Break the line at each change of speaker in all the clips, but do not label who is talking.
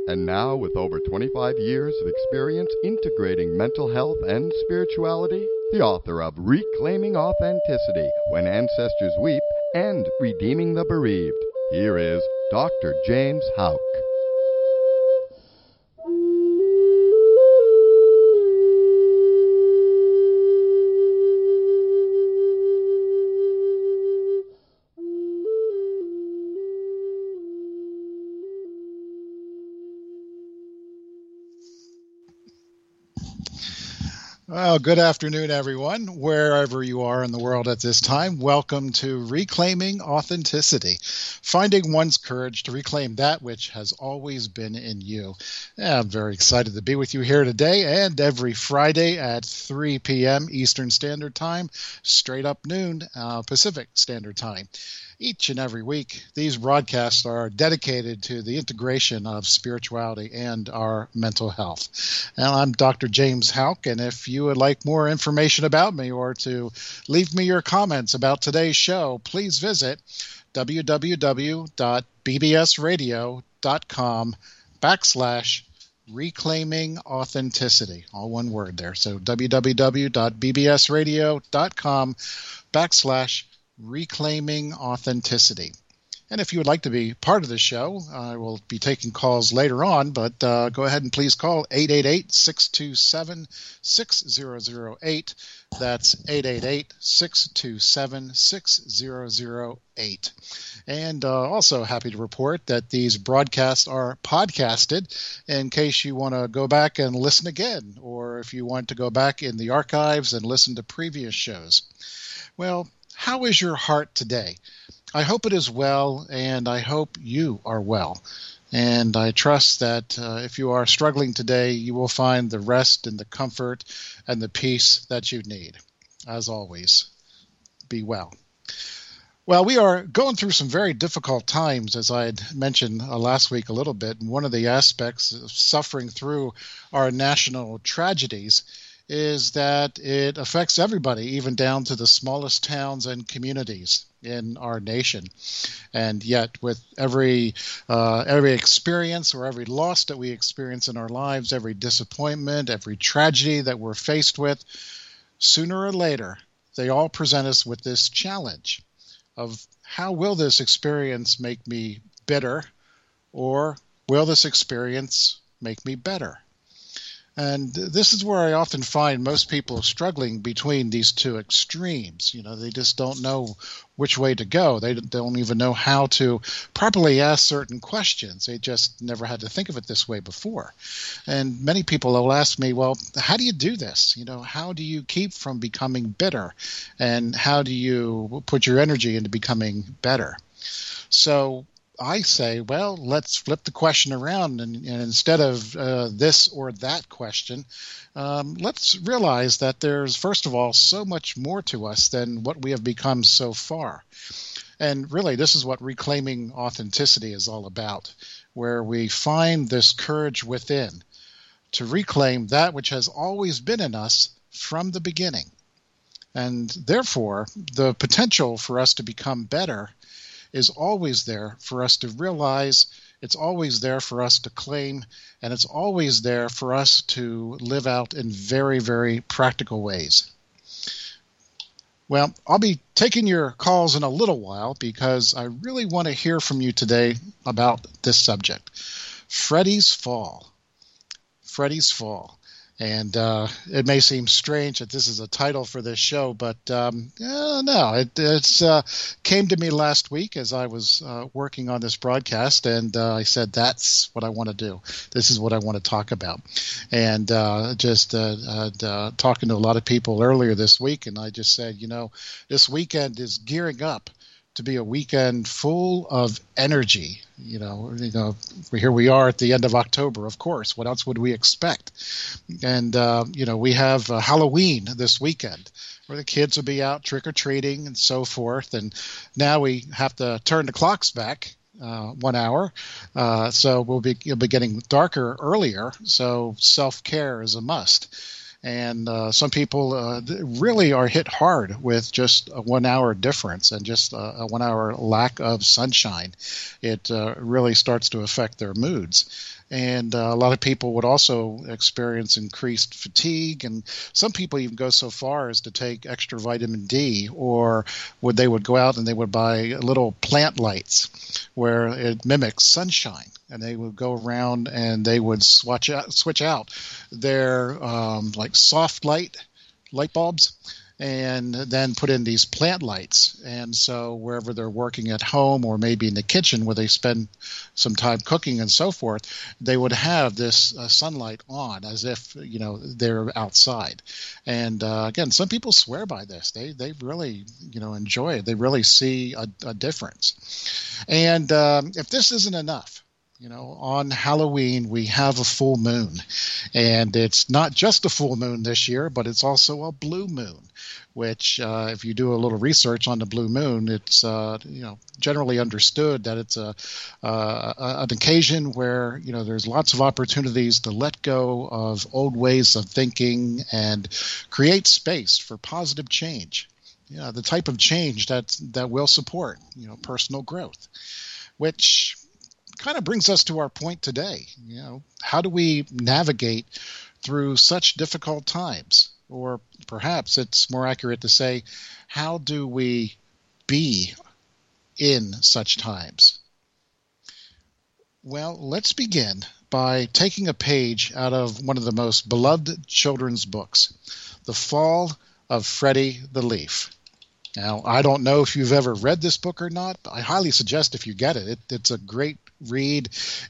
And now, with over 25 years of experience integrating mental health and spirituality, the author of Reclaiming Authenticity, When Ancestors Weep, and Redeeming the Bereaved, here is Dr. James Houck.
Well, good afternoon, everyone, wherever you are in the world at this time. Welcome to Reclaiming Authenticity, finding one's courage to reclaim that which has always been in you. I'm very excited to be with you here today and every Friday at 3 p.m. Eastern Standard Time, straight up noon Pacific Standard Time. Each and every week, these broadcasts are dedicated to the integration of spirituality and our mental health. And I'm Dr. James Houck, and if you would like more information about me or to leave me your comments about today's show, please visit www.bbsradio.com/reclaiming authenticity. All one word there. So www.bbsradio.com/reclaiming authenticity. And if you would like to be part of the show, I will be taking calls later on, but go ahead and please call 888-627-6008. That's 888-627-6008. And also happy to report that these broadcasts are podcasted in case you want to go back and listen again, or if you want to go back in the archives and listen to previous shows. Well, how is your heart today? I hope it is well, and I hope you are well. And I trust that if you are struggling today, you will find the rest and the comfort and the peace that you need. As always, be well. Well, we are going through some very difficult times, as I had mentioned last week a little bit. And one of the aspects of suffering through our national tragedies is that it affects everybody, even down to the smallest towns and communities in our nation. And yet, with every experience or every loss that we experience in our lives, every disappointment, every tragedy that we're faced with, sooner or later, they all present us with this challenge of how will this experience make me bitter, or will this experience make me better? And this is where I often find most people struggling between these two extremes. You know, they just don't know which way to go. They don't even know how to properly ask certain questions. They just never had to think of it this way before. And many people will ask me, well, how do you do this? You know, how do you keep from becoming bitter? And how do you put your energy into becoming better? So I say, well, let's flip the question around, and instead of this or that question, let's realize that there's, first of all, so much more to us than what we have become so far. And really, this is what reclaiming authenticity is all about, where we find this courage within to reclaim that which has always been in us from the beginning. And therefore, the potential for us to become better is always there for us to realize, it's always there for us to claim, and it's always there for us to live out in very, very practical ways. Well, I'll be taking your calls in a little while because I really want to hear from you today about this subject, Freddie's Fall. Freddie's Fall. And it may seem strange that this is a title for this show, but no, it came to me last week as I was working on this broadcast, and I said, that's what I want to do. This is what I want to talk about. And just talking to a lot of people earlier this week, and I just said, you know, this weekend is gearing up to be a weekend full of energy. You know, here we are at the end of October, of course. What else would we expect? And, we have Halloween this weekend, where the kids will be out trick-or-treating and so forth. And now we have to turn the clocks back 1 hour. So it'll be getting darker earlier. So self-care is a must. And some people really are hit hard with just a 1 hour difference and just a 1 hour lack of sunshine. It really starts to affect their moods. And a lot of people would also experience increased fatigue, and some people even go so far as to take extra vitamin D, or they would go out and they would buy little plant lights where it mimics sunshine, and they would go around and they would switch out their like soft light bulbs, and then put in these plant lights. And so wherever they're working at home, or maybe in the kitchen where they spend some time cooking and so forth, they would have this sunlight on as if, they're outside. And again, some people swear by this. They really, enjoy it. They really see a difference. And if this isn't enough, on Halloween, we have a full moon. And it's not just a full moon this year, but it's also a blue moon, which if you do a little research on the blue moon, it's generally understood that it's an occasion where there's lots of opportunities to let go of old ways of thinking and create space for positive change. The type of change that will support personal growth, which kind of brings us to our point today. How do we navigate through such difficult times? Or perhaps it's more accurate to say, how do we be in such times? Well, let's begin by taking a page out of one of the most beloved children's books, The Fall of Freddie the Leaf. Now, I don't know if you've ever read this book or not, but I highly suggest if you get it. It's a great read.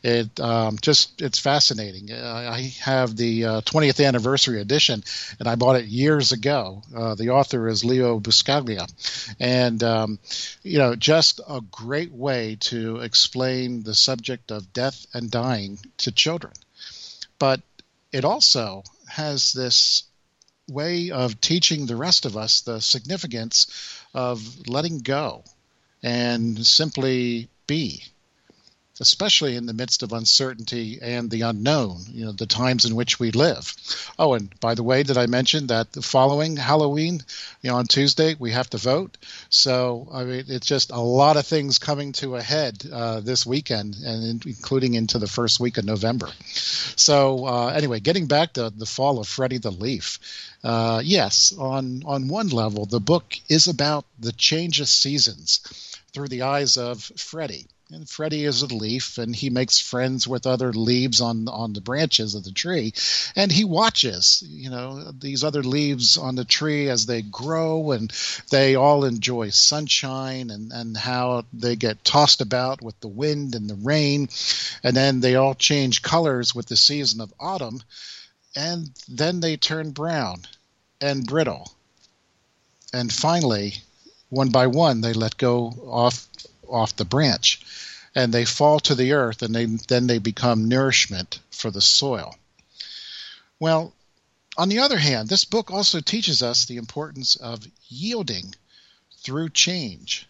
It's fascinating. I have the 20th anniversary edition, and I bought it years ago. The author is Leo Buscaglia, and just a great way to explain the subject of death and dying to children. But it also has this way of teaching the rest of us the significance of letting go and simply be, especially in the midst of uncertainty and the unknown, the times in which we live. Oh, and by the way, did I mention that the following Halloween, on Tuesday, we have to vote? So, it's just a lot of things coming to a head this weekend, and including into the first week of November. So, anyway, getting back to The Fall of Freddie the Leaf. Yes, on one level, the book is about the change of seasons through the eyes of Freddie. And Freddie is a leaf, and he makes friends with other leaves on the branches of the tree. And he watches, these other leaves on the tree as they grow, and they all enjoy sunshine and how they get tossed about with the wind and the rain. And then they all change colors with the season of autumn. And then they turn brown and brittle. And finally, one by one, they let go off the branch, and they fall to the earth, and then they become nourishment for the soil. Well, on the other hand, this book also teaches us the importance of yielding through change.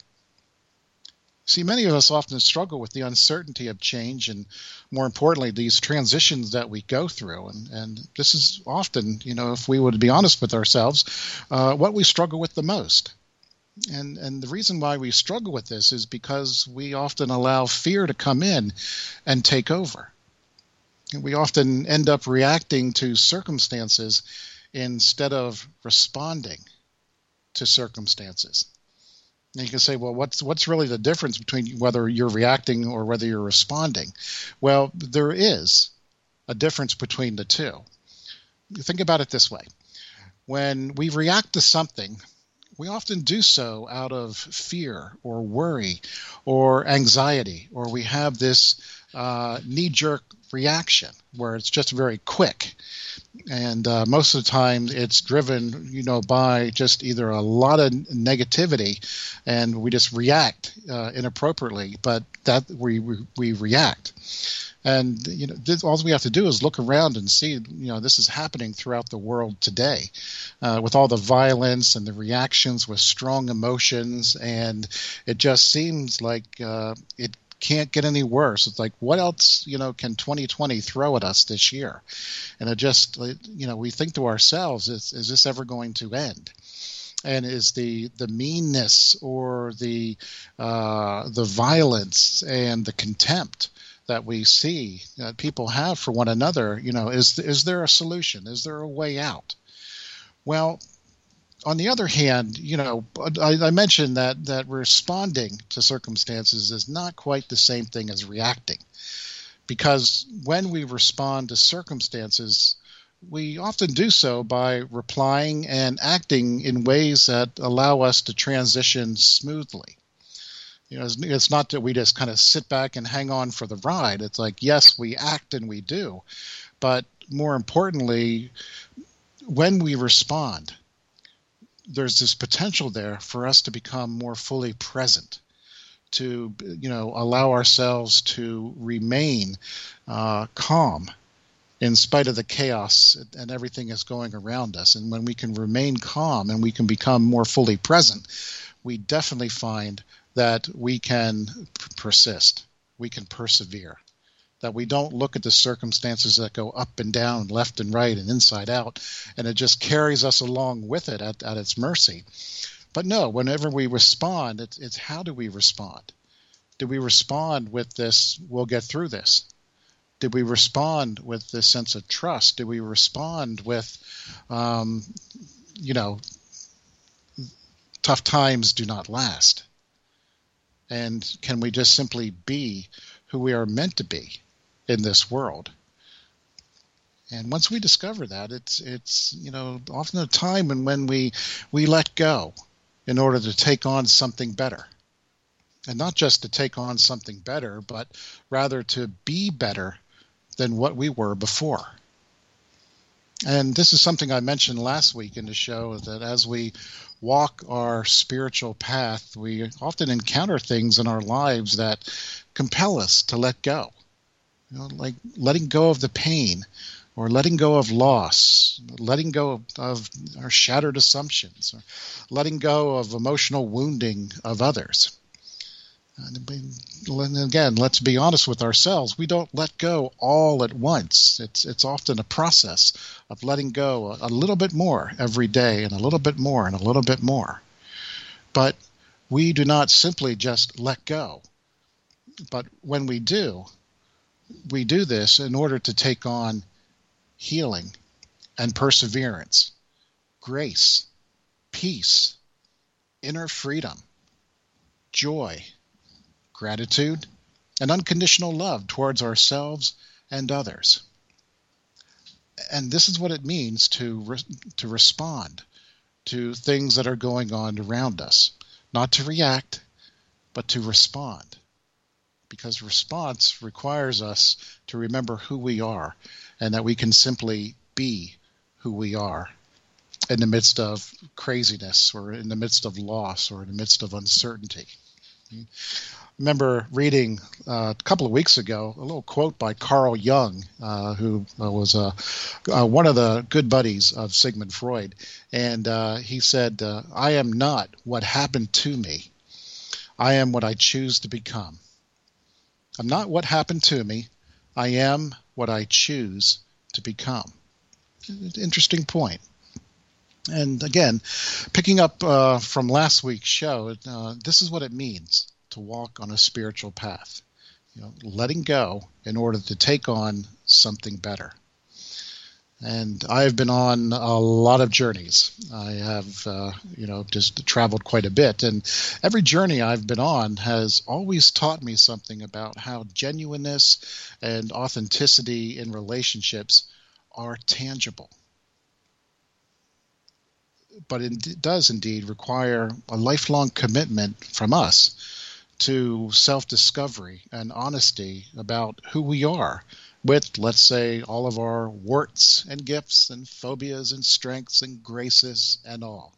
See, many of us often struggle with the uncertainty of change, and more importantly, these transitions that we go through. And this is often, if we would be honest with ourselves, what we struggle with the most. And the reason why we struggle with this is because we often allow fear to come in and take over. And we often end up reacting to circumstances instead of responding to circumstances. And you can say, well, what's really the difference between whether you're reacting or whether you're responding? Well, there is a difference between the two. Think about it this way. When we react to something, we often do so out of fear or worry or anxiety, or we have this knee-jerk reaction where it's just very quick. And most of the time it's driven, by just either a lot of negativity, and we just react inappropriately, but that we react. And all we have to do is look around and see, this is happening throughout the world today, with all the violence and the reactions with strong emotions, and it just seems like it can't get any worse. It's like, what else, can 2020 throw at us this year? And it just, we think to ourselves, is this ever going to end? And is the meanness or the violence and the contempt that we see that people have for one another, is there a solution? Is there a way out? Well, on the other hand, I mentioned that responding to circumstances is not quite the same thing as reacting. Because when we respond to circumstances, we often do so by replying and acting in ways that allow us to transition smoothly. It's not that we just kind of sit back and hang on for the ride. It's like, yes, we act and we do. But more importantly, when we respond, there's this potential there for us to become more fully present, to allow ourselves to remain calm in spite of the chaos and everything that's going around us. And when we can remain calm and we can become more fully present, we definitely find that we can persist, we can persevere, that we don't look at the circumstances that go up and down, left and right, and inside out, and it just carries us along with it at its mercy. But no, whenever we respond, it's how do we respond? Do we respond with this, we'll get through this? Did we respond with this sense of trust? Did we respond with, tough times do not last? And can we just simply be who we are meant to be in this world? And once we discover that, it's often a time when we let go in order to take on something better. And not just to take on something better, but rather to be better than what we were before. And this is something I mentioned last week in the show, that as we walk our spiritual path, we often encounter things in our lives that compel us to let go. Like letting go of the pain, or letting go of loss, letting go of our shattered assumptions, or letting go of emotional wounding of others. And again, let's be honest with ourselves. We don't let go all at once. It's often a process of letting go a little bit more every day, and a little bit more and a little bit more. But we do not simply just let go. But when we do this in order to take on healing and perseverance, grace, peace, inner freedom, joy, gratitude, and unconditional love towards ourselves and others. And this is what it means to respond to things that are going on around us. Not to react, but to respond. Because response requires us to remember who we are, and that we can simply be who we are in the midst of craziness, or in the midst of loss, or in the midst of uncertainty. I remember reading a couple of weeks ago a little quote by Carl Jung, who was one of the good buddies of Sigmund Freud. And he said, "I am not what happened to me. I am what I choose to become. I'm not what happened to me. I am what I choose to become." Interesting point. And again, picking up from last week's show, this is what it means to walk on a spiritual path. Letting go in order to take on something better. And I've been on a lot of journeys. I have, just traveled quite a bit. And every journey I've been on has always taught me something about how genuineness and authenticity in relationships are tangible. But it does indeed require a lifelong commitment from us to self-discovery and honesty about who we are, with, let's say, all of our warts and gifts and phobias and strengths and graces and all.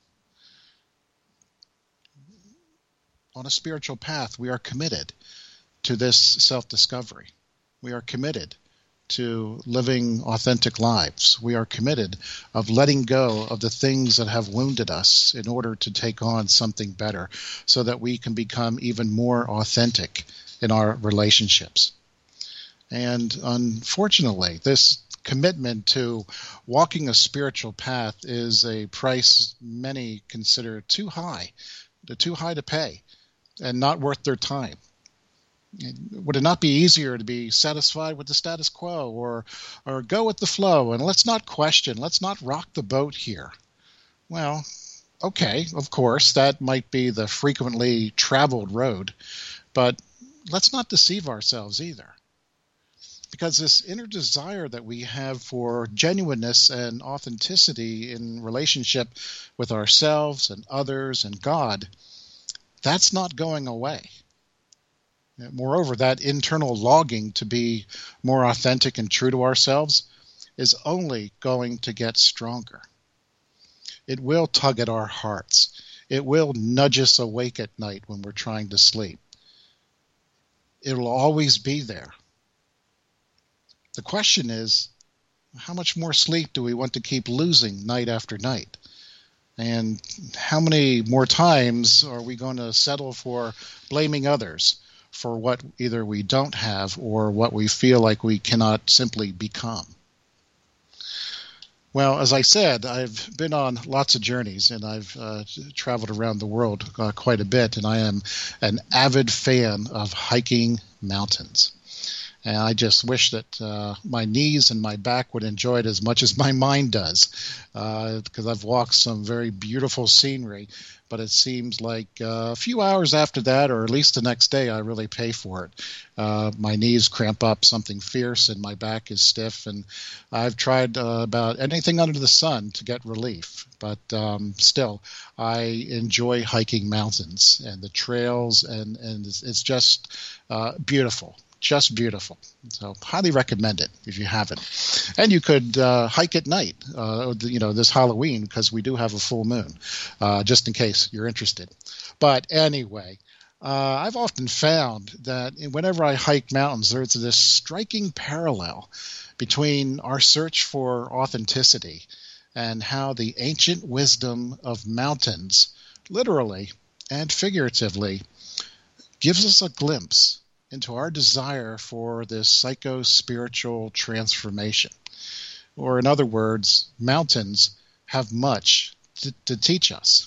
On a spiritual path, we are committed to this self-discovery. We are committed to living authentic lives. We are committed of letting go of the things that have wounded us in order to take on something better, so that we can become even more authentic in our relationships. And unfortunately, this commitment to walking a spiritual path is a price many consider too high to pay, and not worth their time. Would it not be easier to be satisfied with the status quo, or go with the flow and let's not question, let's not rock the boat here? Well, okay, of course, that might be the frequently traveled road, but let's not deceive ourselves either. Because this inner desire that we have for genuineness and authenticity in relationship with ourselves and others and God, that's not going away. Moreover, that internal longing to be more authentic and true to ourselves is only going to get stronger. It will tug at our hearts. It will nudge us awake at night when we're trying to sleep. It will always be there. The question is, how much more sleep do we want to keep losing night after night? And how many more times are we going to settle for blaming others for what either we don't have or what we feel like we cannot simply become? Well, as I said, I've been on lots of journeys, and I've traveled around the world quite a bit, and I am an avid fan of hiking mountains. And I just wish that my knees and my back would enjoy it as much as my mind does, because I've walked some very beautiful scenery, but it seems like a few hours after that, or at least the next day, I really pay for it. My knees cramp up something fierce, and my back is stiff, and I've tried about anything under the sun to get relief. But still, I enjoy hiking mountains and the trails, and it's just beautiful. Just beautiful. So highly recommend it if you haven't. And you could hike at night, this Halloween, because we do have a full moon, just in case you're interested. But anyway, I've often found that whenever I hike mountains, there's this striking parallel between our search for authenticity and how the ancient wisdom of mountains, literally and figuratively, gives us a glimpse into our desire for this psycho-spiritual transformation. Or in other words, mountains have much to teach us.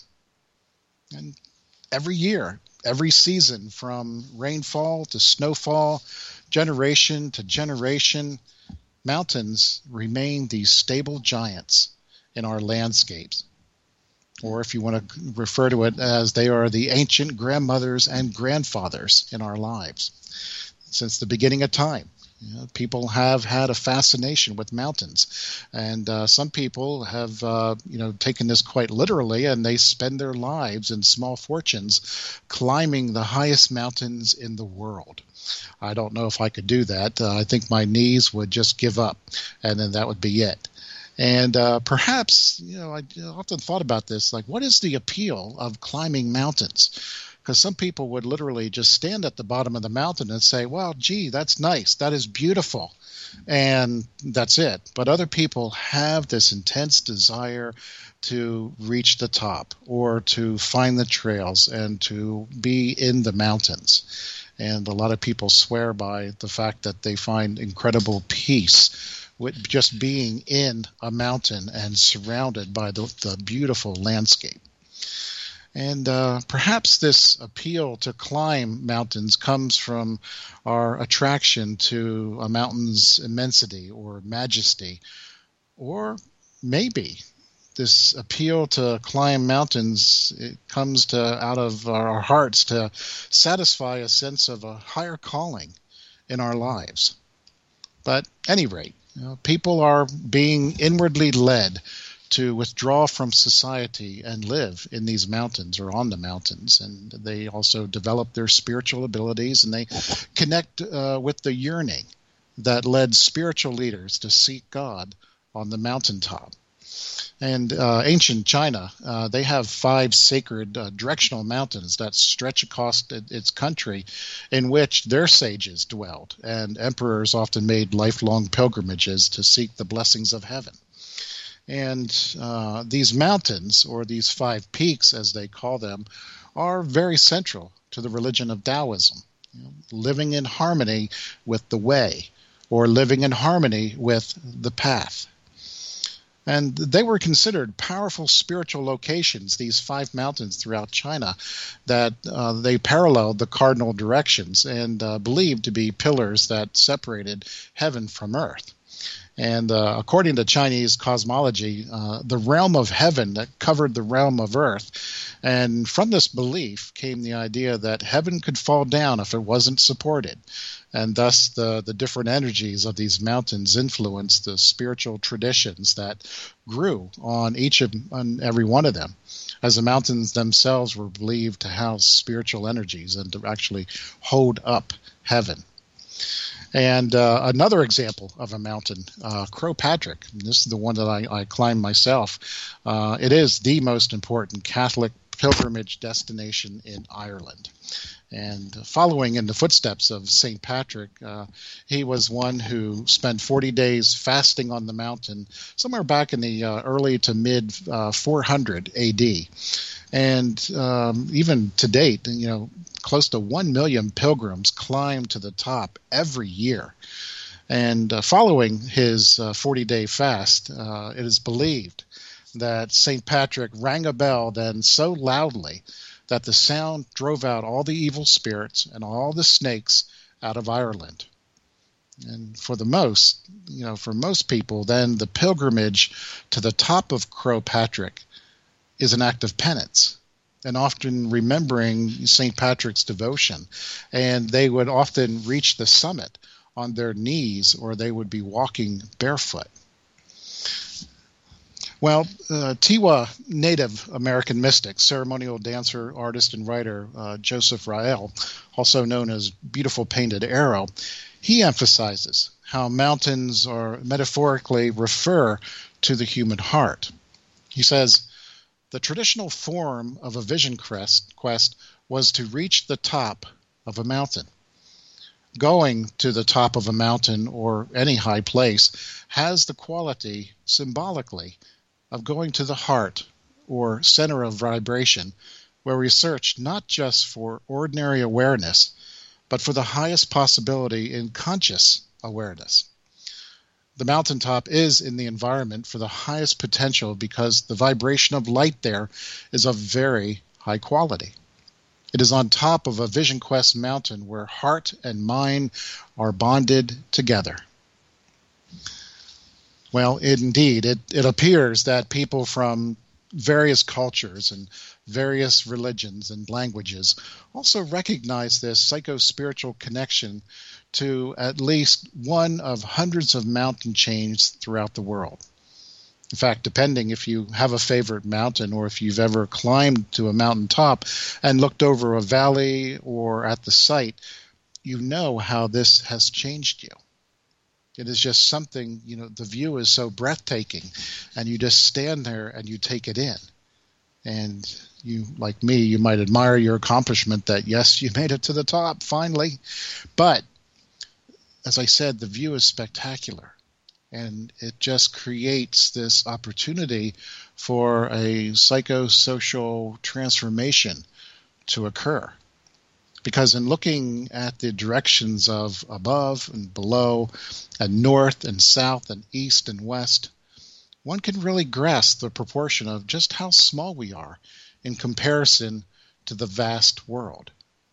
And every year, every season, from rainfall to snowfall, generation to generation, mountains remain these stable giants in our landscapes. Or if you want to refer to it as, they are the ancient grandmothers and grandfathers in our lives. Since the beginning of time, people have had a fascination with mountains, and some people have, taken this quite literally, and they spend their lives and small fortunes climbing the highest mountains in the world. I don't know if I could do that. I think my knees would just give up, and then that would be it. And perhaps, I often thought about this, like, what is the appeal of climbing mountains? Because some people would literally just stand at the bottom of the mountain and say, well, gee, that's nice, that is beautiful, and that's it. But other people have this intense desire to reach the top, or to find the trails, and to be in the mountains. And a lot of people swear by the fact that they find incredible peace with just being in a mountain and surrounded by the beautiful landscape. And perhaps this appeal to climb mountains comes from our attraction to a mountain's immensity or majesty. Or maybe this appeal to climb mountains, it comes out of our hearts to satisfy a sense of a higher calling in our lives. But at any rate, people are being inwardly led to withdraw from society and live in these mountains or on the mountains. And they also develop their spiritual abilities, and they connect with the yearning that led spiritual leaders to seek God on the mountaintop. And ancient China, they have 5 sacred directional mountains that stretch across its country, in which their sages dwelled, and emperors often made lifelong pilgrimages to seek the blessings of heaven. And these mountains, or these 5 peaks as they call them, are very central to the religion of Taoism. Living in harmony with the way, or living in harmony with the path. And they were considered powerful spiritual locations, these 5 mountains throughout China, that they paralleled the cardinal directions and believed to be pillars that separated heaven from earth. And according to Chinese cosmology, the realm of heaven that covered the realm of earth. And from this belief came the idea that heaven could fall down if it wasn't supported. And thus the different energies of these mountains influenced the spiritual traditions that grew on on every one of them, as the mountains themselves were believed to house spiritual energies and to actually hold up heaven. And another example of a mountain, Croagh Patrick. This is the one that I climbed myself. It is the most important Catholic pilgrimage destination in Ireland. And following in the footsteps of St. Patrick, he was one who spent 40 days fasting on the mountain somewhere back in the early to mid 400 AD. And even to date, close to 1 million pilgrims climb to the top every year. And following his 40-day fast, it is believed that St. Patrick rang a bell then so loudly that the sound drove out all the evil spirits and all the snakes out of Ireland. And for most people, then the pilgrimage to the top of Croagh Patrick is an act of penance, and often remembering St. Patrick's devotion. And they would often reach the summit on their knees, or they would be walking barefoot. Well, Tiwa Native American mystic, ceremonial dancer, artist, and writer Joseph Rael, also known as Beautiful Painted Arrow, he emphasizes how mountains are metaphorically refer to the human heart. He says, the traditional form of a vision quest was to reach the top of a mountain. Going to the top of a mountain or any high place has the quality, symbolically, of going to the heart or center of vibration, where we search not just for ordinary awareness, but for the highest possibility in conscious awareness. The mountaintop is in the environment for the highest potential because the vibration of light there is of very high quality. It is on top of a Vision Quest mountain where heart and mind are bonded together. Well, indeed, it appears that people from various cultures and various religions and languages also recognize this psycho-spiritual connection to at least one of hundreds of mountain chains throughout the world. In fact, depending if you have a favorite mountain or if you've ever climbed to a mountaintop and looked over a valley or at the site, you know how this has changed you. It is just something, the view is so breathtaking, and you just stand there and you take it in. And you, like me, you might admire your accomplishment that, yes, you made it to the top, finally. But, as I said, the view is spectacular. And it just creates this opportunity for a psychosocial transformation to occur. Because in looking at the directions of above and below, and north and south and east and west, one can really grasp the proportion of just how small we are in comparison to the vast world.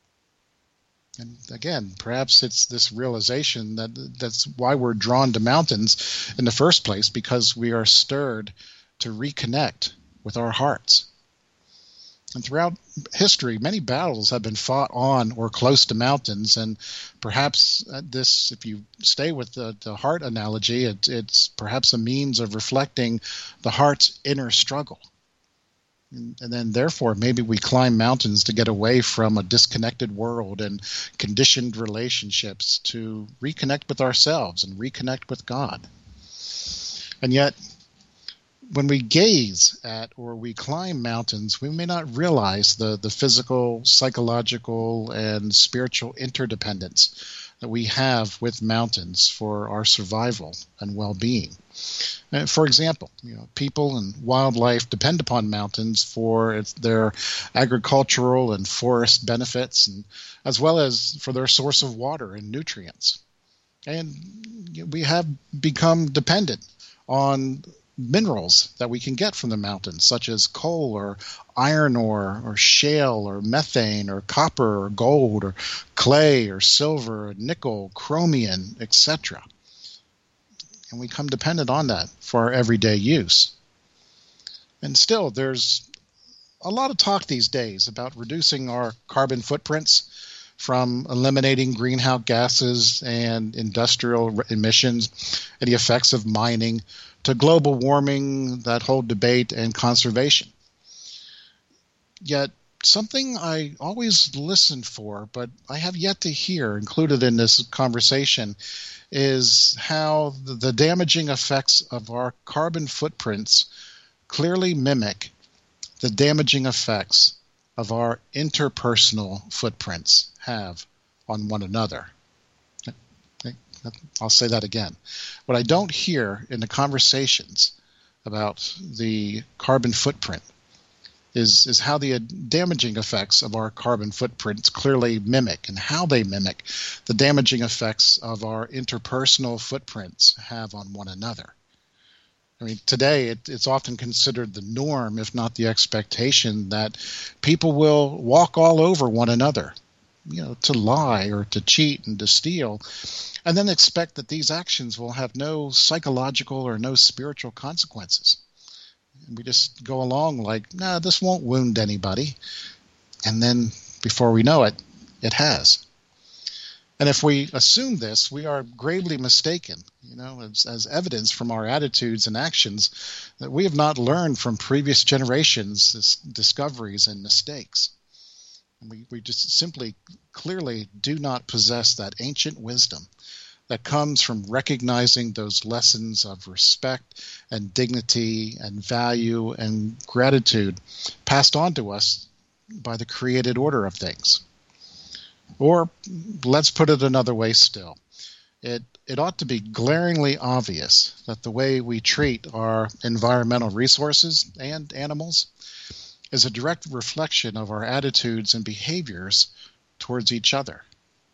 And again, perhaps it's this realization that's why we're drawn to mountains in the first place, because we are stirred to reconnect with our hearts. And throughout history, many battles have been fought on or close to mountains, and perhaps this, if you stay with the heart analogy, it's perhaps a means of reflecting the heart's inner struggle. And then, therefore, maybe we climb mountains to get away from a disconnected world and conditioned relationships to reconnect with ourselves and reconnect with God. And yet, when we gaze at or we climb mountains, we may not realize the physical, psychological, and spiritual interdependence that we have with mountains for our survival and well-being. For example, people and wildlife depend upon mountains for their agricultural and forest benefits, and as well as for their source of water and nutrients. And we have become dependent on minerals that we can get from the mountains, such as coal or iron ore or shale or methane or copper or gold or clay or silver or nickel, chromium, etc. And we come dependent on that for our everyday use. And still, there's a lot of talk these days about reducing our carbon footprints, from eliminating greenhouse gases and industrial emissions and the effects of mining to global warming, that whole debate, and conservation. Yet something I always listen for, but I have yet to hear included in this conversation, is how the damaging effects of our carbon footprints clearly mimic the damaging effects of our interpersonal footprints have on one another. I'll say that again. What I don't hear in the conversations about the carbon footprint is how the damaging effects of our carbon footprints clearly mimic, and how they mimic the damaging effects of our interpersonal footprints have on one another. I mean, today it's often considered the norm, if not the expectation, that people will walk all over one another, to lie or to cheat and to steal, and then expect that these actions will have no psychological or no spiritual consequences. And we just go along like, nah, this won't wound anybody. And then before we know it, it has. And if we assume this, we are gravely mistaken, as evidence from our attitudes and actions that we have not learned from previous generations' discoveries and mistakes. And we just simply clearly do not possess that ancient wisdom that comes from recognizing those lessons of respect and dignity and value and gratitude passed on to us by the created order of things. Or let's put it another way still. It ought to be glaringly obvious that the way we treat our environmental resources and animals is a direct reflection of our attitudes and behaviors towards each other.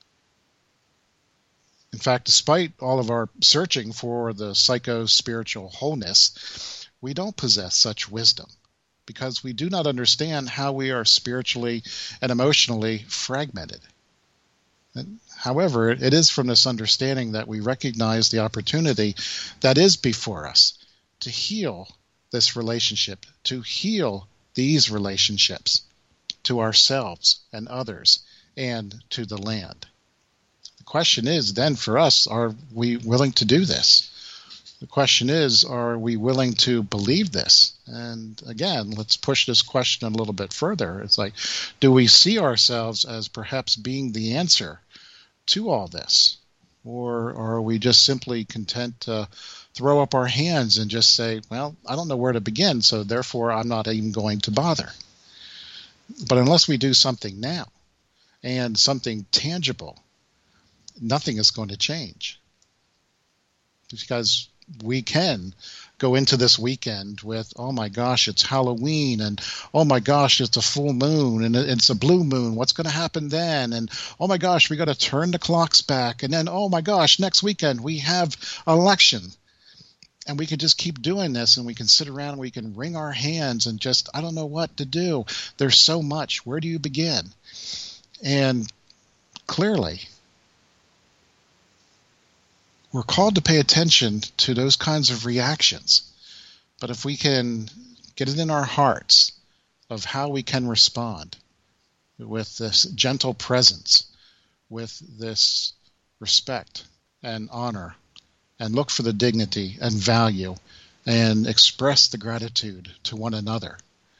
In fact, despite all of our searching for the psycho-spiritual wholeness, we don't possess such wisdom because we do not understand how we are spiritually and emotionally fragmented. However, it is from this understanding that we recognize the opportunity that is before us to heal this relationship, to heal these relationships to ourselves and others and to the land. The question is then for us, are we willing to do this? The question is, are we willing to believe this? And again, let's push this question a little bit further. It's like, do we see ourselves as perhaps being the answer to all this? Or are we just simply content to throw up our hands and just say, well, I don't know where to begin, so therefore I'm not even going to bother? But unless we do something now and something tangible, nothing is going to change. Because we can go into this weekend with, oh my gosh, it's Halloween, and oh my gosh, it's a full moon, and it's a blue moon. What's going to happen then? And oh my gosh, we got to turn the clocks back. And then, oh my gosh, next weekend we have an election. And we can just keep doing this, and we can sit around and we can wring our hands and just, I don't know what to do. There's so much. Where do you begin? And clearly, we're called to pay attention to those kinds of reactions. But if we can get it in our hearts of how we can respond with this gentle presence, with this respect and honor, and look for the dignity and value, and express the gratitude to one another,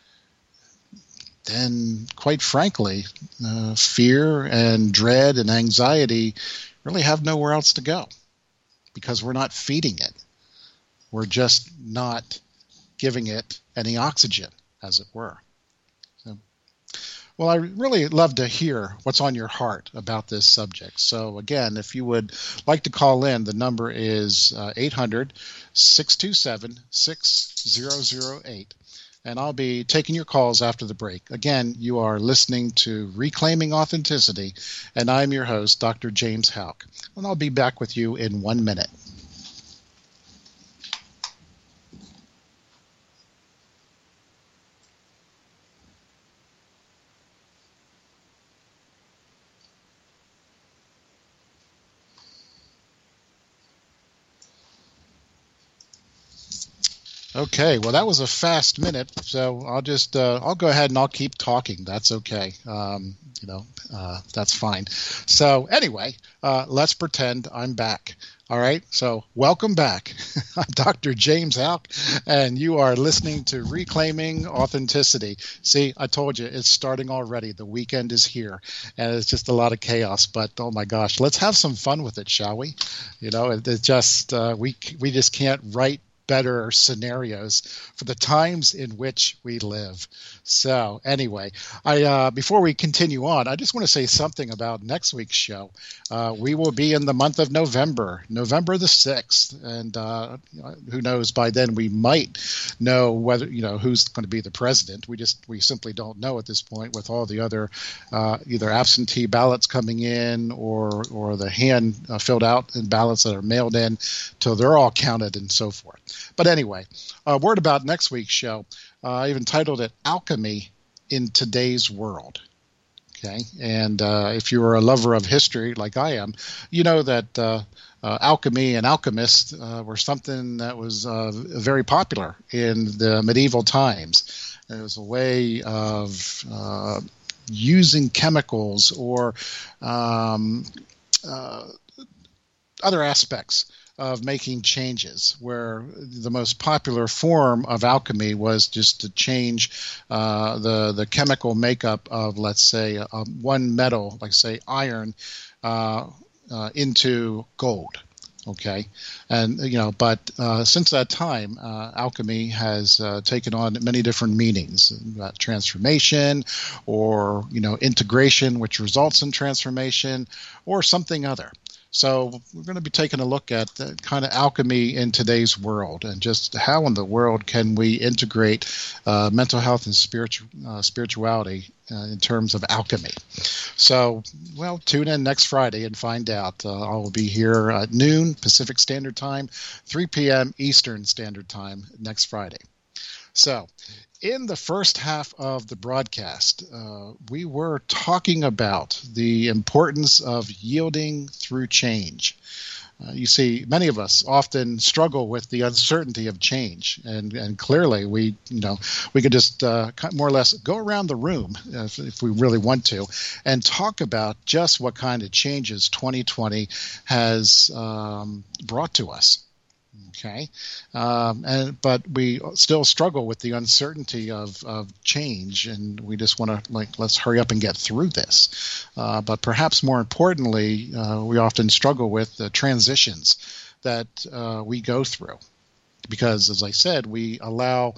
then quite frankly, fear and dread and anxiety really have nowhere else to go. Because we're not feeding it. We're just not giving it any oxygen, as it were. So, well, I really love to hear what's on your heart about this subject. So again, if you would like to call in, the number is 800-627-6008. And I'll be taking your calls after the break. Again, you are listening to Reclaiming Authenticity, and I'm your host, Dr. James Houck. And I'll be back with you in 1 minute. Okay, well, that was a fast minute, so I'll go ahead and I'll keep talking. That's okay. That's fine. So anyway, let's pretend I'm back. All right, so welcome back. I'm Dr. James Alk, and you are listening to Reclaiming Authenticity. See, I told you, it's starting already. The weekend is here, and it's just a lot of chaos, but oh my gosh, let's have some fun with it, shall we? It just, we just can't write better scenarios for the times in which we live. So anyway, before we continue on, I just want to say something about next week's show. We will be in the month of November the 6th, and who knows, by then we might know whether who's going to be the president. We simply don't know at this point, with all the other either absentee ballots coming in or the hand filled out and ballots that are mailed in till they're all counted and so forth. But anyway, a word about next week's show. I even titled it Alchemy in Today's World. Okay, and if you are a lover of history like I am, you know that alchemy and alchemists were something that was very popular in the medieval times. It was a way of using chemicals or other aspects of making changes, where the most popular form of alchemy was just to change the chemical makeup of, let's say, one metal, like say iron, into gold. Okay, and but since that time, alchemy has taken on many different meanings: transformation, or integration, which results in transformation, or something other. So we're going to be taking a look at the kind of alchemy in today's world, and just how in the world can we integrate mental health and spirituality in terms of alchemy. So, well, tune in next Friday and find out. I will be here at noon Pacific Standard Time, 3 p.m. Eastern Standard Time next Friday. So, in the first half of the broadcast, we were talking about the importance of yielding through change. You see, many of us often struggle with the uncertainty of change, and clearly we could just more or less go around the room if we really want to, and talk about just what kind of changes 2020 has brought to us. Okay, but we still struggle with the uncertainty of change, and we just want to let's hurry up and get through this. But perhaps more importantly, we often struggle with the transitions that we go through, because, as I said, we allow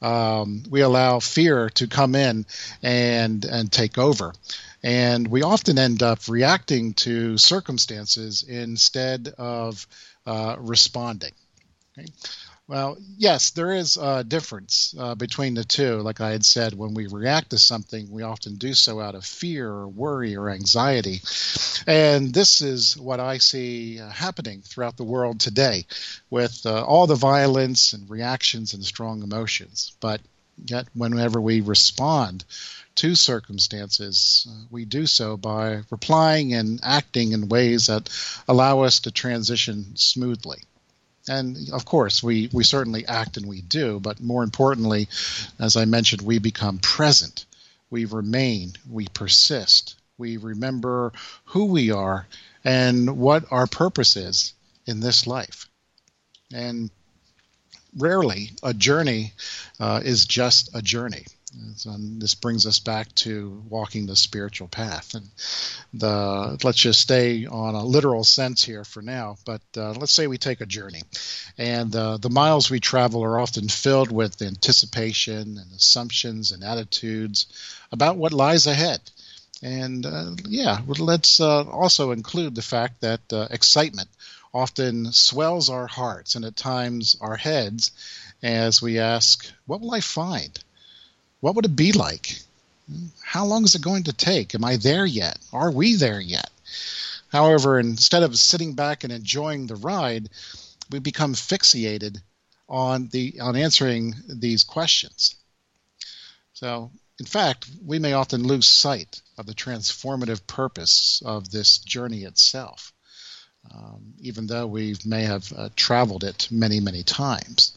fear to come in and take over. And we often end up reacting to circumstances instead of responding. Okay. Well, yes, there is a difference between the two. Like I had said, when we react to something, we often do so out of fear or worry or anxiety. And this is what I see happening throughout the world today, with all the violence and reactions and strong emotions. But yet, whenever we respond to circumstances, we do so by replying and acting in ways that allow us to transition smoothly. And of course, we certainly act, and we do, but more importantly, as I mentioned, we become present. We remain, we persist, we remember who we are and what our purpose is in this life. And rarely a journey is just a journey. And this brings us back to walking the spiritual path. And let's just stay on a literal sense here for now, but let's say we take a journey. And the miles we travel are often filled with anticipation and assumptions and attitudes about what lies ahead. And let's also include the fact that excitement often swells our hearts and at times our heads as we ask, what will I find? What would it be like? How long is it going to take? Am I there yet? Are we there yet? However, instead of sitting back and enjoying the ride, we become fixated on answering these questions. So, in fact, we may often lose sight of the transformative purpose of this journey itself, even though we may have traveled it many, many times.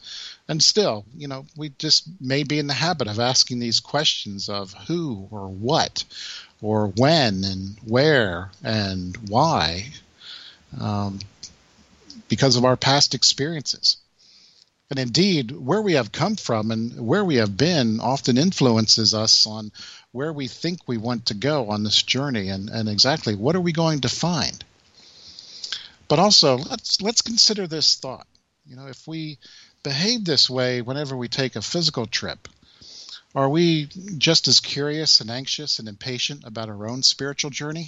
And still, we just may be in the habit of asking these questions of who or what or when and where and why, because of our past experiences. And indeed, where we have come from and where we have been often influences us on where we think we want to go on this journey and exactly what are we going to find. But also, let's consider this thought. If we behave this way whenever we take a physical trip, are we just as curious and anxious and impatient about our own spiritual journey?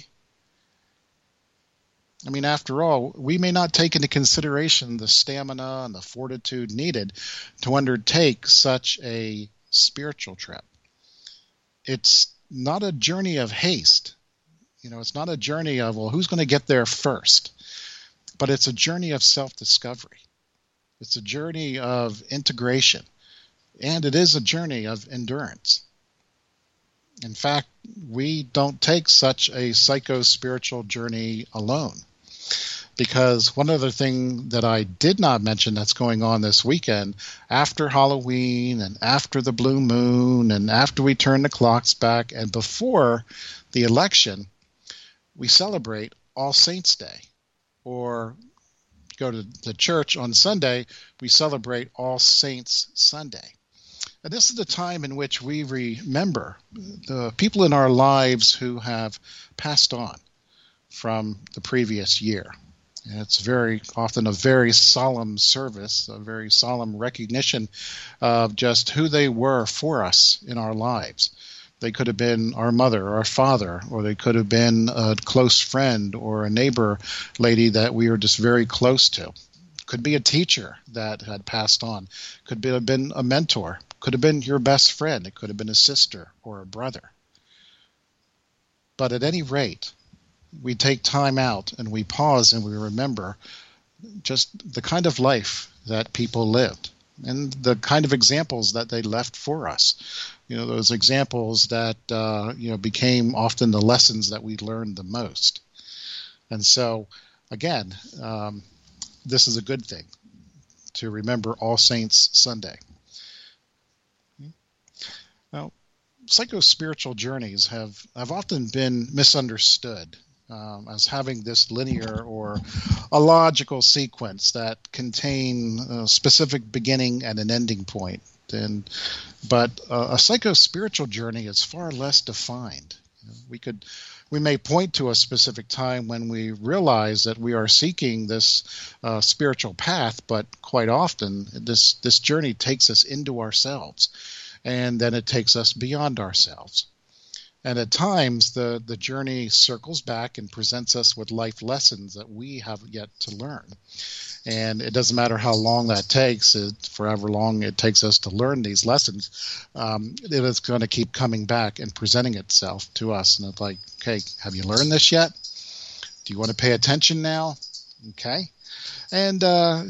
I mean, after all, we may not take into consideration the stamina and the fortitude needed to undertake such a spiritual trip. It's not a journey of haste. It's not a journey of, well, who's going to get there first? But it's a journey of self-discovery. It's a journey of integration. And it is a journey of endurance. In fact, we don't take such a psycho-spiritual journey alone. Because one other thing that I did not mention that's going on this weekend, after Halloween and after the blue moon and after we turn the clocks back and before the election, we celebrate All Saints' Day. Or go to the church on Sunday, we celebrate All Saints' Sunday. And this is the time in which we remember the people in our lives who have passed on from the previous year. And it's very often a very solemn service, a very solemn recognition of just who they were for us in our lives. They could have been our mother or our father, or they could have been a close friend or a neighbor lady that we were just very close to. Could be a teacher that had passed on. Could have been a mentor. Could have been your best friend. It could have been a sister or a brother. But at any rate, we take time out and we pause and we remember just the kind of life that people lived and the kind of examples that they left for us. Those examples that, became often the lessons that we learned the most. And so, again, this is a good thing to remember All Saints Sunday. Now, psycho-spiritual journeys have often been misunderstood as having this linear or a logical sequence that contain a specific beginning and an ending point. But a psycho-spiritual journey is far less defined. We may point to a specific time when we realize that we are seeking this spiritual path, but quite often this journey takes us into ourselves, and then it takes us beyond ourselves. And at times, the journey circles back and presents us with life lessons that we have yet to learn. And it doesn't matter how long that takes, forever long it takes us to learn these lessons, it is going to keep coming back and presenting itself to us. And it's like, okay, have you learned this yet? Do you want to pay attention now? Okay. And,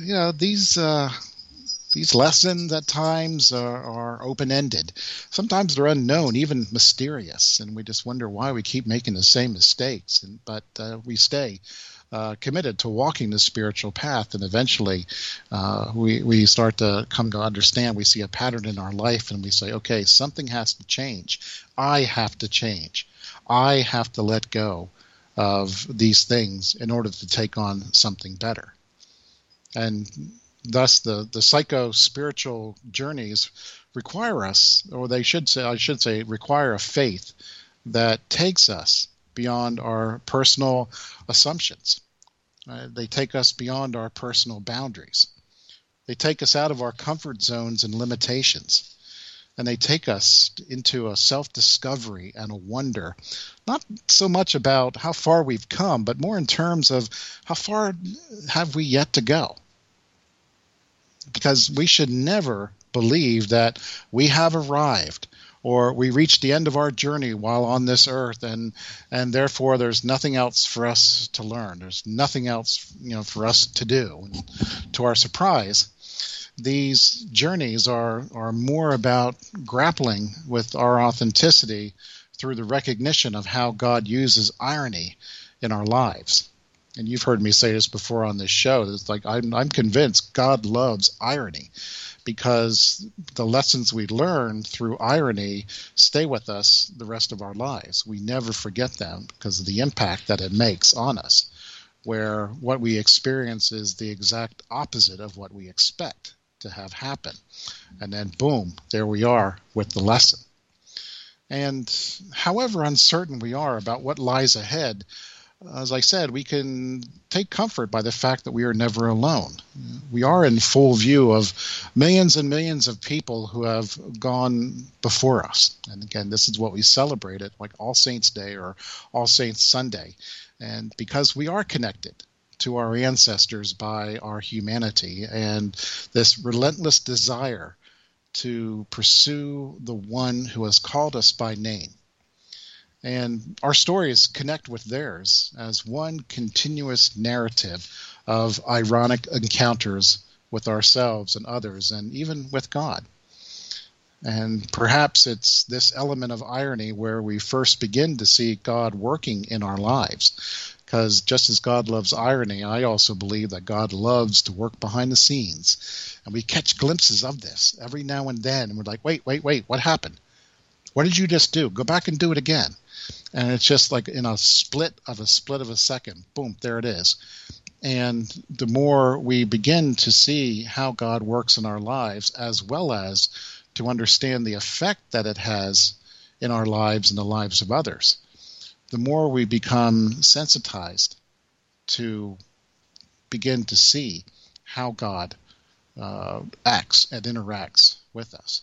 these lessons at times are open-ended. Sometimes they're unknown, even mysterious, and we just wonder why we keep making the same mistakes. But we stay committed to walking the spiritual path, and eventually we start to come to understand. We see a pattern in our life, and we say, okay, something has to change. I have to change. I have to let go of these things in order to take on something better. And thus, the psycho-spiritual journeys require us, or I should say, require a faith that takes us beyond our personal assumptions. They take us beyond our personal boundaries. They take us out of our comfort zones and limitations. And they take us into a self-discovery and a wonder, not so much about how far we've come, but more in terms of how far have we yet to go. Because we should never believe that we have arrived or we reached the end of our journey while on this earth, and therefore there's nothing else for us to learn. There's nothing else, for us to do. And to our surprise, these journeys are more about grappling with our authenticity through the recognition of how God uses irony in our lives. and you've heard me say this before on this show, it's like I'm convinced God loves irony, because the lessons we learn through irony stay with us the rest of our lives. We never forget them because of the impact that it makes on us, where what we experience is the exact opposite of what we expect to have happen. And then boom, there we are with the lesson. And however uncertain we are about what lies ahead, as I said, we can take comfort by the fact that we are never alone. We are in full view of millions and millions of people who have gone before us. And again, this is what we celebrated, like All Saints Day or All Saints Sunday. And because we are connected to our ancestors by our humanity and this relentless desire to pursue the one who has called us by name. And our stories connect with theirs as one continuous narrative of ironic encounters with ourselves and others, and even with God. And perhaps it's this element of irony where we first begin to see God working in our lives. Because just as God loves irony, I also believe that God loves to work behind the scenes. And we catch glimpses of this every now and then. And we're like, wait, what happened? What did you just do? Go back and do it again. And it's just like in a split of a second, boom, there it is. And the more we begin to see how God works in our lives, as well as to understand the effect that it has in our lives and the lives of others, the more we become sensitized to begin to see how God acts and interacts with us.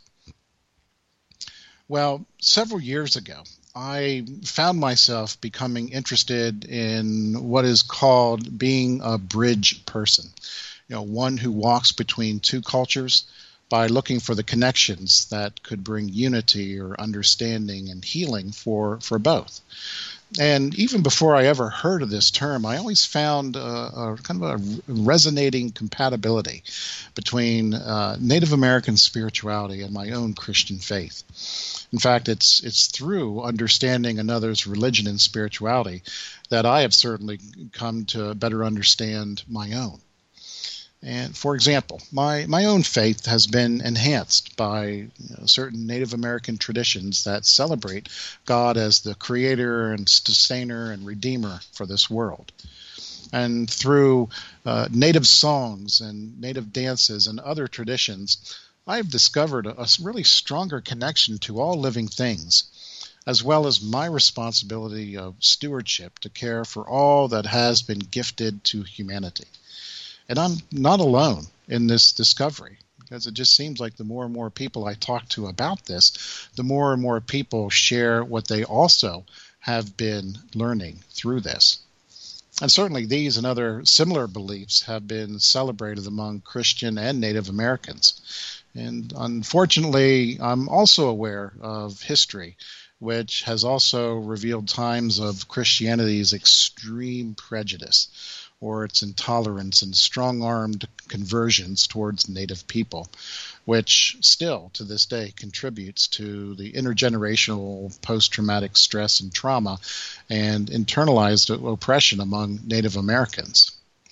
Well, several years ago, I found myself becoming interested in what is called being a bridge person, one who walks between two cultures by looking for the connections that could bring unity or understanding and healing for both. And even before I ever heard of this term, I always found a kind of a resonating compatibility between Native American spirituality and my own Christian faith. In fact, it's through understanding another's religion and spirituality that I have certainly come to better understand my own. And for example, my own faith has been enhanced by certain Native American traditions that celebrate God as the creator and sustainer and redeemer for this world. And through Native songs and Native dances and other traditions, I've discovered a really stronger connection to all living things, as well as my responsibility of stewardship to care for all that has been gifted to humanity. And I'm not alone in this discovery, because it just seems like the more and more people I talk to about this, the more and more people share what they also have been learning through this. And certainly these and other similar beliefs have been celebrated among Christian and Native Americans. And unfortunately, I'm also aware of history, which has also revealed times of Christianity's extreme prejudice, or its intolerance and strong-armed conversions towards Native people, which still to this day contributes to the intergenerational post-traumatic stress and trauma and internalized oppression among Native Americans.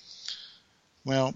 Well,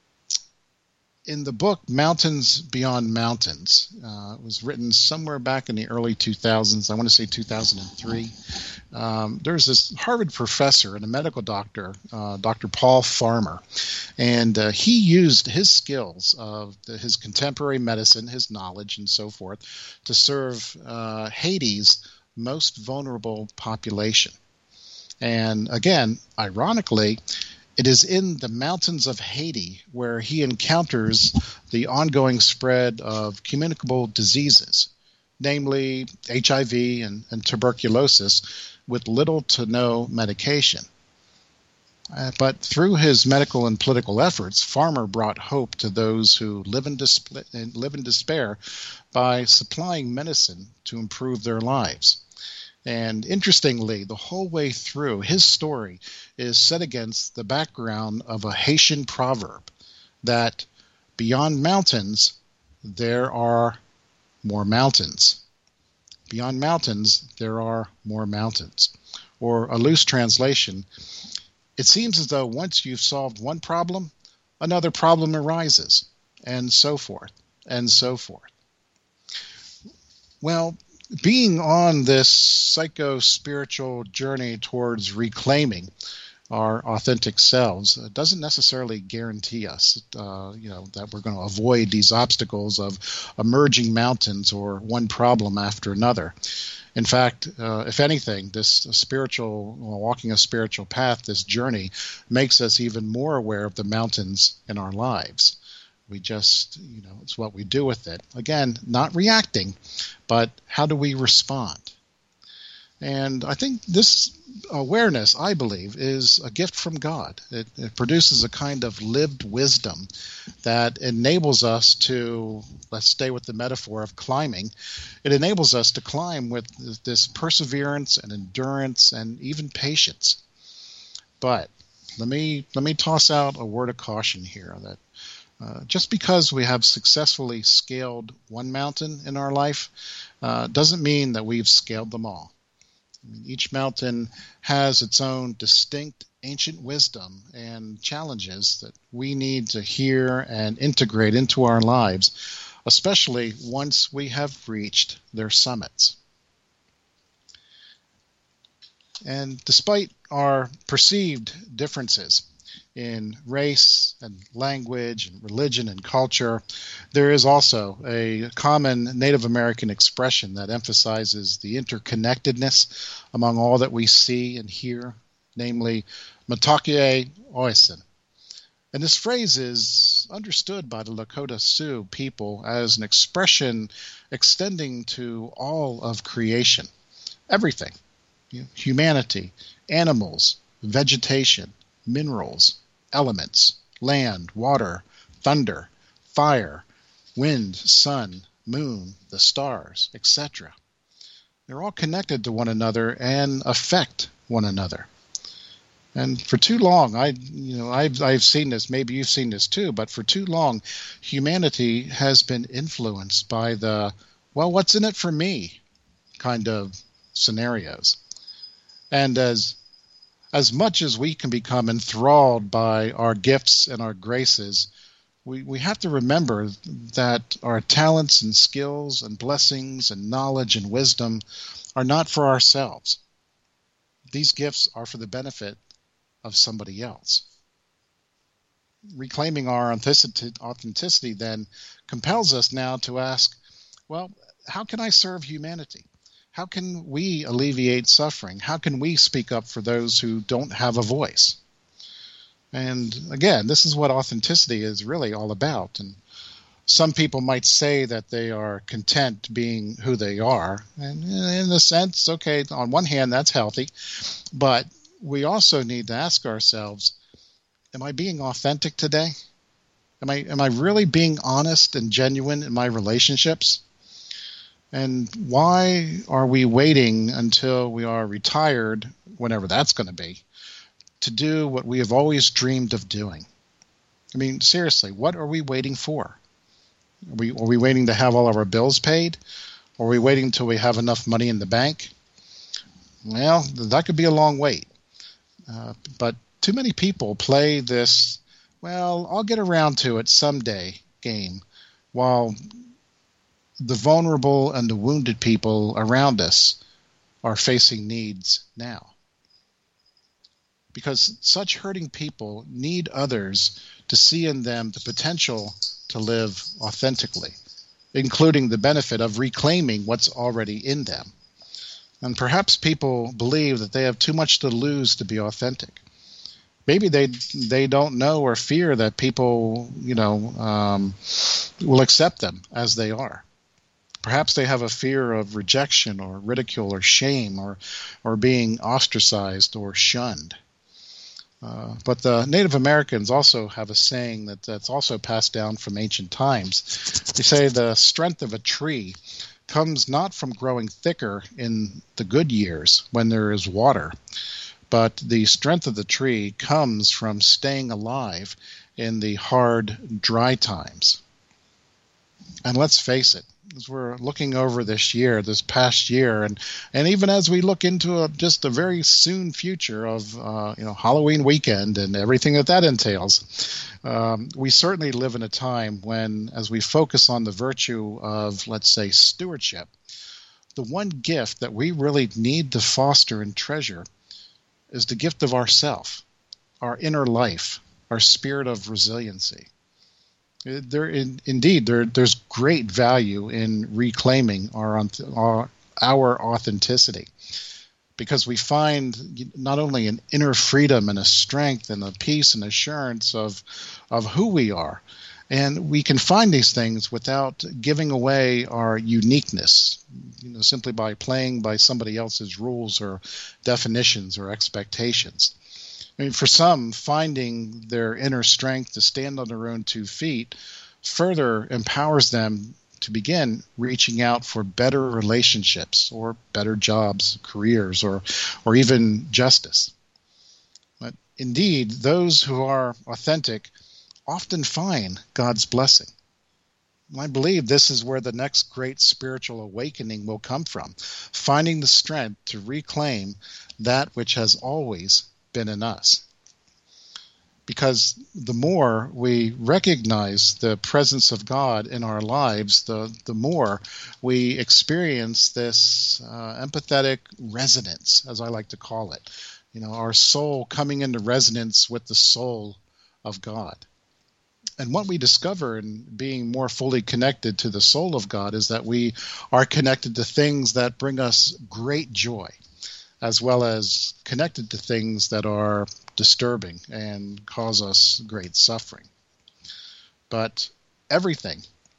in the book Mountains Beyond Mountains, it was written somewhere back in the early 2000s, I want to say 2003. There's this Harvard professor and a medical doctor, Dr. Paul Farmer, and he used his skills of his contemporary medicine, his knowledge and so forth, to serve Haiti's most vulnerable population. And again, ironically, it is in the mountains of Haiti where he encounters the ongoing spread of communicable diseases, namely HIV and tuberculosis, with little to no medication. But through his medical and political efforts, Farmer brought hope to those who live in despair by supplying medicine to improve their lives. And interestingly, the whole way through, his story is set against the background of a Haitian proverb that beyond mountains, there are more mountains. Beyond mountains, there are more mountains. Or a loose translation, It seems as though once you've solved one problem, another problem arises, and so forth, and so forth. Well, being on this psycho-spiritual journey towards reclaiming our authentic selves doesn't necessarily guarantee us, that we're going to avoid these obstacles of emerging mountains or one problem after another. In fact, if anything, this walking a spiritual path, this journey, makes us even more aware of the mountains in our lives. We just, it's what we do with it. Again, not reacting, but how do we respond? And I think this awareness, I believe, is a gift from God. It produces a kind of lived wisdom that enables us to, let's stay with the metaphor of climbing, it enables us to climb with this perseverance and endurance and even patience. But let me toss out a word of caution here that just because we have successfully scaled one mountain in our life doesn't mean that we've scaled them all. Each mountain has its own distinct ancient wisdom and challenges that we need to hear and integrate into our lives, especially once we have reached their summits. And despite our perceived differences in race and language and religion and culture, there is also a common Native American expression that emphasizes the interconnectedness among all that we see and hear, namely Mitakuye Oyasin. And this phrase is understood by the Lakota Sioux people as an expression extending to all of creation, everything, humanity, animals, vegetation, minerals, elements, land, water, thunder, fire, wind, sun, moon, the stars, etc. They're all connected to one another and affect one another. And for too long, I've seen this, maybe you've seen this too, but for too long, humanity has been influenced by the, well, what's in it for me kind of scenarios. And as much as we can become enthralled by our gifts and our graces, we have to remember that our talents and skills and blessings and knowledge and wisdom are not for ourselves. These gifts are for the benefit of somebody else. Reclaiming our authenticity then compels us now to ask, well, how can I serve humanity? How can we alleviate suffering? How can we speak up for those who don't have a voice? And again, this is what authenticity is really all about. And some people might say that they are content being who they are. And in a sense, okay, on one hand, that's healthy. But we also need to ask ourselves, am I being authentic today? Am I really being honest and genuine in my relationships? And why are we waiting until we are retired, whenever that's going to be, to do what we have always dreamed of doing? I mean, seriously, what are we waiting for? Are we waiting to have all of our bills paid? Or are we waiting until we have enough money in the bank? Well, that could be a long wait. But too many people play this, well, I'll get around to it someday game, while the vulnerable and the wounded people around us are facing needs now. Because such hurting people need others to see in them the potential to live authentically, including the benefit of reclaiming what's already in them. And perhaps people believe that they have too much to lose to be authentic. Maybe they don't know or fear that people, will accept them as they are. Perhaps they have a fear of rejection or ridicule or shame or being ostracized or shunned. But the Native Americans also have a saying that's also passed down from ancient times. They say the strength of a tree comes not from growing thicker in the good years when there is water, but the strength of the tree comes from staying alive in the hard, dry times. And let's face it, as we're looking over this past year, and even as we look into just a very soon future of Halloween weekend and everything that entails, we certainly live in a time when, as we focus on the virtue of, let's say, stewardship, the one gift that we really need to foster and treasure is the gift of ourself, our inner life, our spirit of resiliency. There's great value in reclaiming our authenticity, because we find not only an inner freedom and a strength and a peace and assurance of who we are, and we can find these things without giving away our uniqueness, simply by playing by somebody else's rules or definitions or expectations. I mean, for some, finding their inner strength to stand on their own 2 feet further empowers them to begin reaching out for better relationships or better jobs, careers, or even justice. But indeed, those who are authentic often find God's blessing. I believe this is where the next great spiritual awakening will come from, finding the strength to reclaim that which has always been in us. Because the more we recognize the presence of God in our lives, the more we experience this empathetic resonance, as I like to call it. Our soul coming into resonance with the soul of God. And what we discover in being more fully connected to the soul of God is that we are connected to things that bring us great joy, as well as connected to things that are disturbing and cause us great suffering. But everything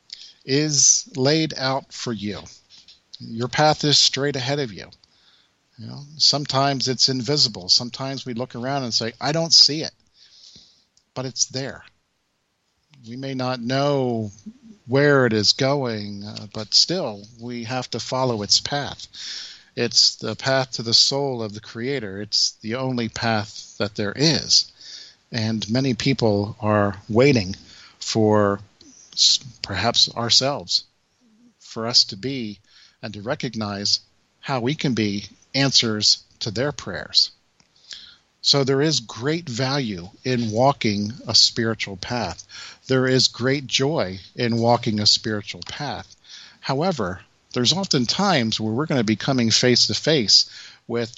is laid out for you. Your path is straight ahead of you. Sometimes it's invisible. Sometimes we look around and say, I don't see it. But it's there. We may not know where it is going, but still we have to follow its path. It's the path to the soul of the Creator. It's the only path that there is. And many people are waiting for perhaps ourselves, for us to be and to recognize how we can be answers to their prayers. So there is great value in walking a spiritual path. There is great joy in walking a spiritual path. However, there's often times where we're going to be coming face to face with,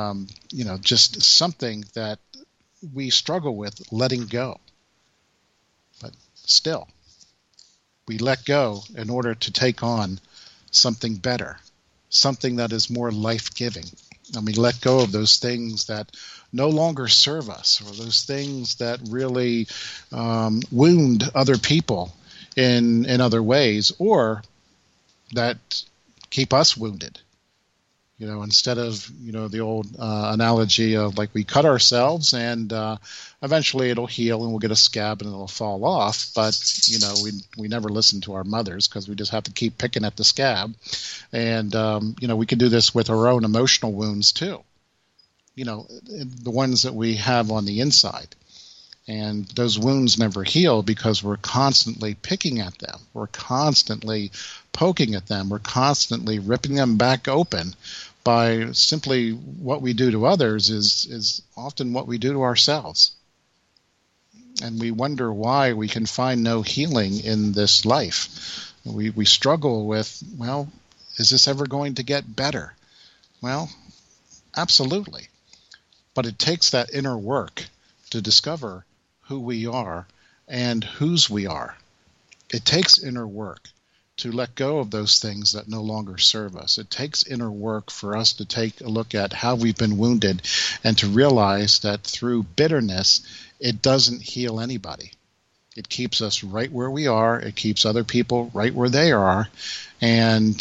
just something that we struggle with letting go. But still, we let go in order to take on something better, something that is more life-giving. And we let go of those things that no longer serve us, or those things that really wound other people in other ways, or that keep us wounded. Instead of, the old analogy of like we cut ourselves and eventually it'll heal and we'll get a scab and it'll fall off. But, we never listen to our mothers because we just have to keep picking at the scab. And, we can do this with our own emotional wounds too. The ones that we have on the inside. And those wounds never heal because we're constantly picking at them. We're constantly poking at them. We're constantly ripping them back open by simply what we do to others is often what we do to ourselves. And we wonder why we can find no healing in this life. We struggle with, is this ever going to get better? Well, absolutely. But it takes that inner work to discover who we are and whose we are. It takes inner work to let go of those things that no longer serve us. It takes inner work for us to take a look at how we've been wounded and to realize that through bitterness, it doesn't heal anybody. It keeps us right where we are. It keeps other people right where they are. And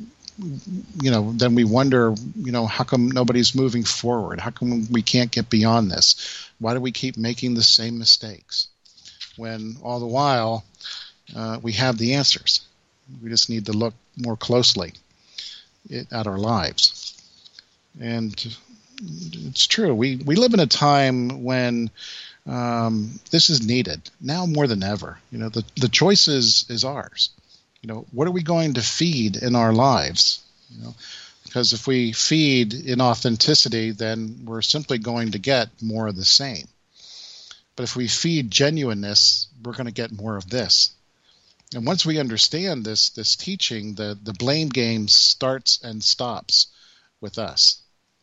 then we wonder, how come nobody's moving forward? How come we can't get beyond this? Why do we keep making the same mistakes? When all the while, we have the answers. We just need to look more closely at our lives. And it's true. We live in a time when this is needed, now more than ever. The choice is ours. What are we going to feed in our lives? Because if we feed inauthenticity, then we're simply going to get more of the same. But if we feed genuineness, we're going to get more of this. And once we understand this teaching, the blame game starts and stops with us.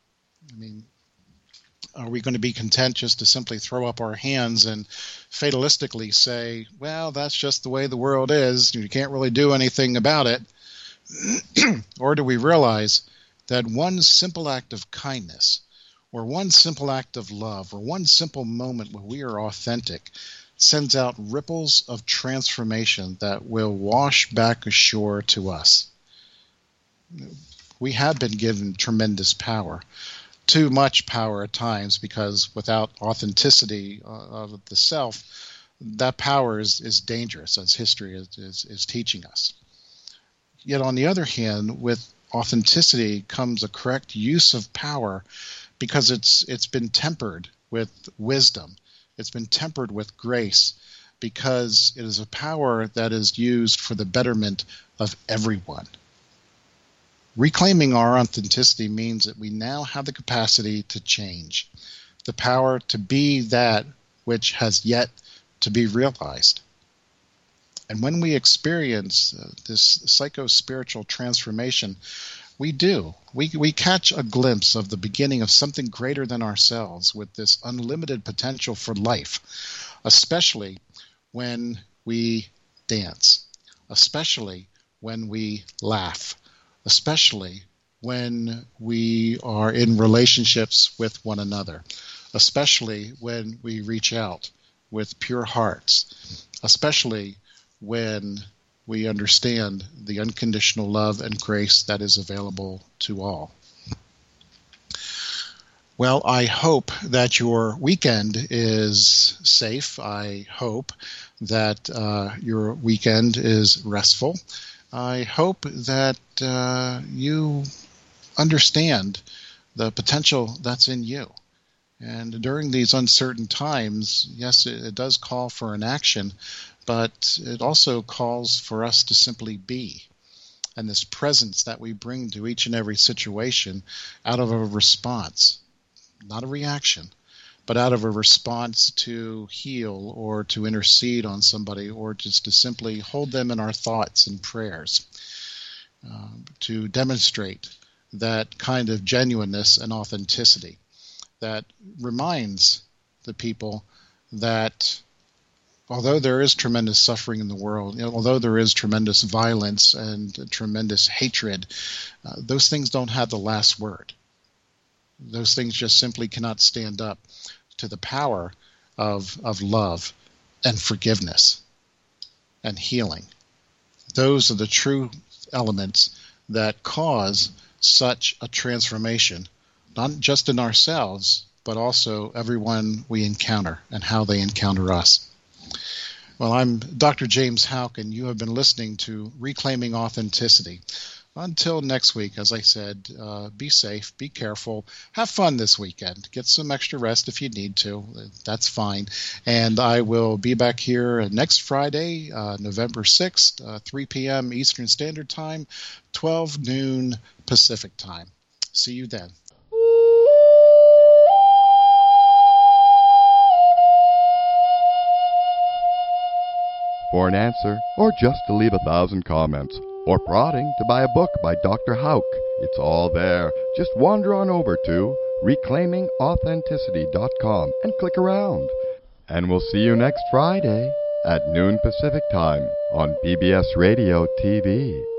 Are we going to be content just to simply throw up our hands and fatalistically say, well, that's just the way the world is, you can't really do anything about it? Or do we realize that one simple act of kindness, or one simple act of love, or one simple moment where we are authentic sends out ripples of transformation that will wash back ashore to us? We have been given tremendous power. Too much power at times, because without authenticity of the self, that power is dangerous, as history is teaching us. Yet on the other hand, with authenticity comes a correct use of power, because it's been tempered with wisdom. It's been tempered with grace, because it is a power that is used for the betterment of everyone. Reclaiming our authenticity means that we now have the capacity to change, the power to be that which has yet to be realized. And when we experience this psycho-spiritual transformation, we catch a glimpse of the beginning of something greater than ourselves, with this unlimited potential for life, especially when we dance, especially when we laugh, especially when we are in relationships with one another, especially when we reach out with pure hearts, especially when we understand the unconditional love and grace that is available to all. Well, I hope that your weekend is safe. I hope that your weekend is restful. I hope that you understand the potential that's in you. And during these uncertain times, yes, it does call for an action, but it also calls for us to simply be. And this presence that we bring to each and every situation out of a response, not a reaction, but out of a response to heal or to intercede on somebody, or just to simply hold them in our thoughts and prayers, to demonstrate that kind of genuineness and authenticity that reminds the people that although there is tremendous suffering in the world, although there is tremendous violence and tremendous hatred, those things don't have the last word. Those things just simply cannot stand up to the power of love and forgiveness and healing. Those are the true elements that cause such a transformation, not just in ourselves, but also everyone we encounter and how they encounter us. Well, I'm Dr. James Houck, and you have been listening to Reclaiming Authenticity. Until next week, as I said, be safe, be careful, have fun this weekend. Get some extra rest if you need to. That's fine. And I will be back here next Friday, November 6th, 3 p.m. Eastern Standard Time, 12 noon Pacific Time. See you then.
For an answer, or just to leave 1,000 comments, or prodding to buy a book by Dr. Houck, it's all there. Just wander on over to reclaimingauthenticity.com and click around. And we'll see you next Friday at noon Pacific Time on PBS Radio TV.